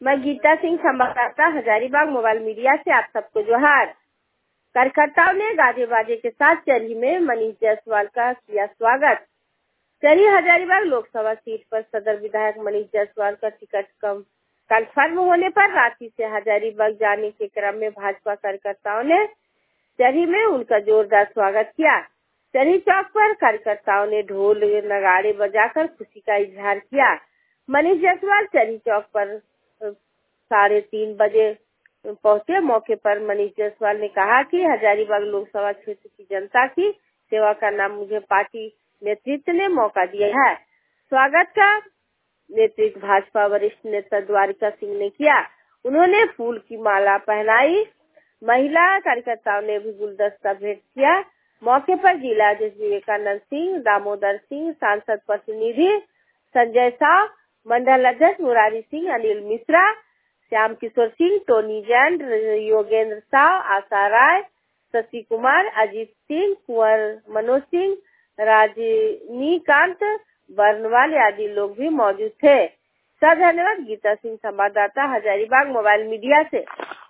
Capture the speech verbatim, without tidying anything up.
मैं गीता सिंह संवाददाता Hazaribagh mobile media से आप सबको जोहार। कार्यकर्ताओं ने गाजे बाजे के साथ चरही में मनीष जायसवाल का किया स्वागत। चरही हजारीबाग लोकसभा सीट पर सदर विधायक मनीष जायसवाल का टिकट कम कन्फर्म होने पर रांची से हजारीबाग जाने के क्रम में भाजपा कार्यकर्ताओं ने चरही में उनका जोरदार स्वागत किया। चरही चौक पर कार्यकर्ताओं ने ढोल नगाड़े बजाकर खुशी का इजहार किया। मनीष जायसवाल चरही चौक पर साढ़े तीन बजे पहुंचे। मौके पर मनीष जायसवाल ने कहा कि हजारीबाग लोकसभा क्षेत्र की जनता की सेवा करना मुझे पार्टी नेतृत्व ने मौका दिया है। स्वागत का नेतृत्व भाजपा वरिष्ठ नेता द्वारिका सिंह ने किया। उन्होंने फूल की माला पहनाई। महिला कार्यकर्ताओं ने भी गुलदस्ता भेंट किया। मौके पर जिला अध्यक्ष विवेकानंद सिंह, दामोदर सिंह, सांसद प्रतिनिधि संजय शाह, मंडल अध्यक्ष मुरारी सिंह, अनिल मिश्रा, श्याम किशोर सिंह, टोनी जैन, योगेंद्र शाह, आशा राय, शशि कुमार, अजीत सिंह, कुंवर मनोज सिंह, राजनीकांत बर्नवाल आदि लोग भी मौजूद थे। सब धन्यवाद। गीता सिंह संवाददाता हजारीबाग मोबाइल मीडिया से।